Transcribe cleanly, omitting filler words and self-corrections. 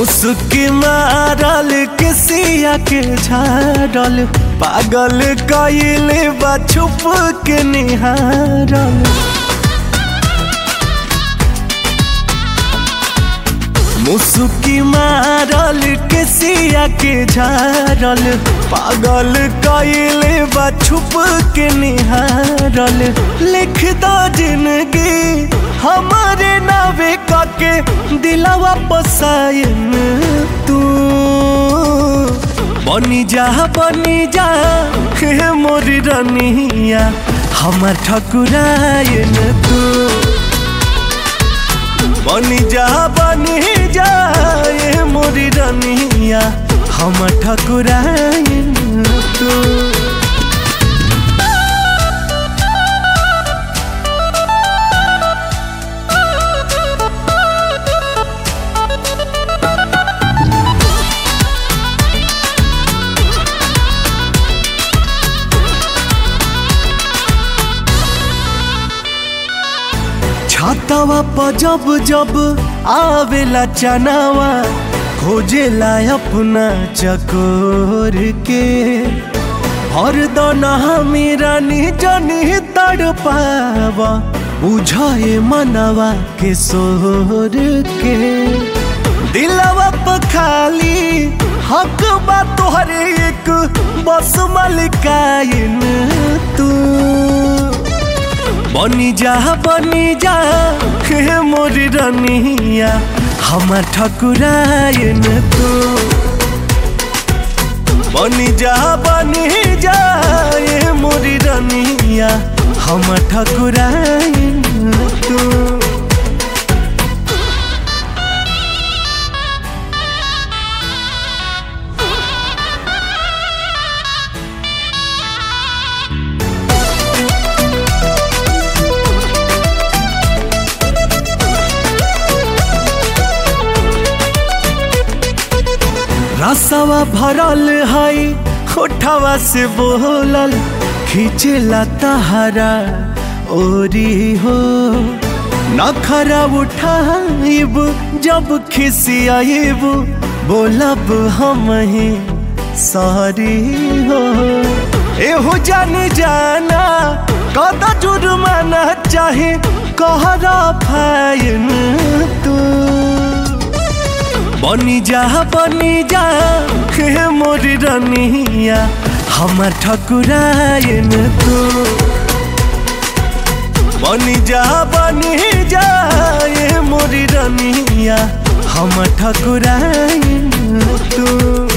मुस्की मारल किसिया के झाड़ल पागल कइले बा छुप के निहारल। मुस्की मारल किसिया के झाड़ल पागल कइले बा छुप के निहारल। लिख दो जिंदगी हमारे नावे काके दिलवा पसायन तू बनी जा हे मोरी रनिया हमार ठकुरायन तू। बनी जा ये मोरी रनिया हमार ठकुरायन तू। छातावा पर जब जब आवेला चनावा खोजेला अपना चकोर के। हर दाना मेरा निजनी तड़पावा बुझाए मनवा के सोर के। दिलवा पर खाली हक बा तोहरे एक बस मलिकाइन तू। बनी जा हे मोरी रनिया हमार ठकुरायन तू। बनी जा ये मोरी रनिया हमार ठकुरायन तू। रसवा भरल है होठवा से बोलल खींचला तहरा ओरी हो। नखरा उठाइब जब खिसियाइब बोलब हम ही सॉरी हो। एहो जाना कदा जुर्माना चाहे कहरा फाइन तू। बनी जा हे मोरी रनिया हमार ठकुरायन तू। बनी जा ये मोरी रनिया हमार ठकुरायन तू।